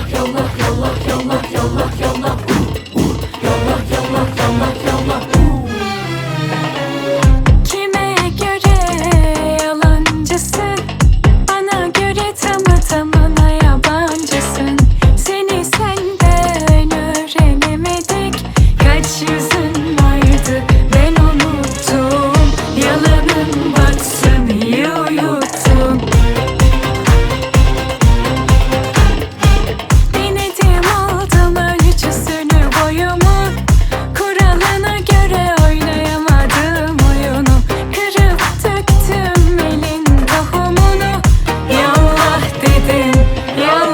Kime göre yalancısın, bana göre tamı tamına yabancısın. Seni senden öğrenemedik, kaç yüzün vardı ben unuttum. Yalanın batsın iyi uyuttum. Denedim aldım ölçüsünü boyumu, kuralına göre oynayamadım oyunu. Kırıp döktüm elin tohumunu, yallah dedim, yallah.